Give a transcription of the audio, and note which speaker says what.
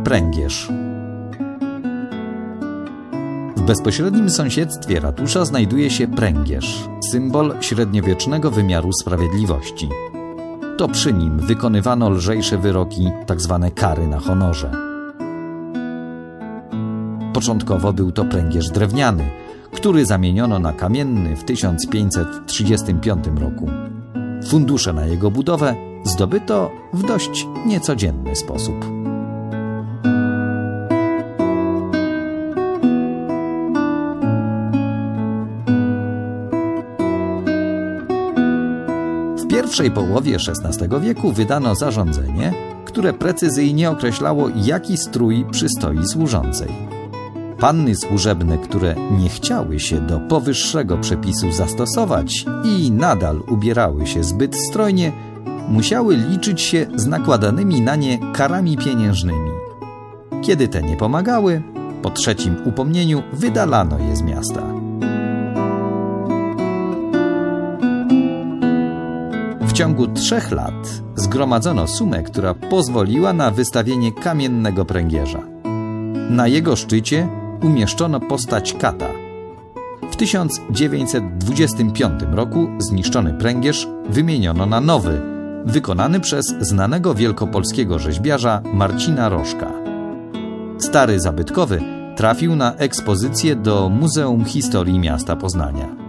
Speaker 1: Pręgierz. W bezpośrednim sąsiedztwie ratusza znajduje się pręgierz, symbol średniowiecznego wymiaru sprawiedliwości. To przy nim wykonywano lżejsze wyroki, tzw. kary na honorze. Początkowo był to pręgierz drewniany, który zamieniono na kamienny w 1535 roku. Fundusze na jego budowę zdobyto w dość niecodzienny sposób. W pierwszej połowie XVI wieku wydano zarządzenie, które precyzyjnie określało, jaki strój przystoi służącej. Panny służebne, które nie chciały się do powyższego przepisu zastosować i nadal ubierały się zbyt strojnie, musiały liczyć się z nakładanymi na nie karami pieniężnymi. Kiedy te nie pomagały, po trzecim upomnieniu wydalano je z miasta. W ciągu 3 lat zgromadzono sumę, która pozwoliła na wystawienie kamiennego pręgierza. Na jego szczycie umieszczono postać kata. W 1925 roku zniszczony pręgierz wymieniono na nowy, wykonany przez znanego wielkopolskiego rzeźbiarza Marcina Rożka. Stary zabytkowy trafił na ekspozycję do Muzeum Historii Miasta Poznania.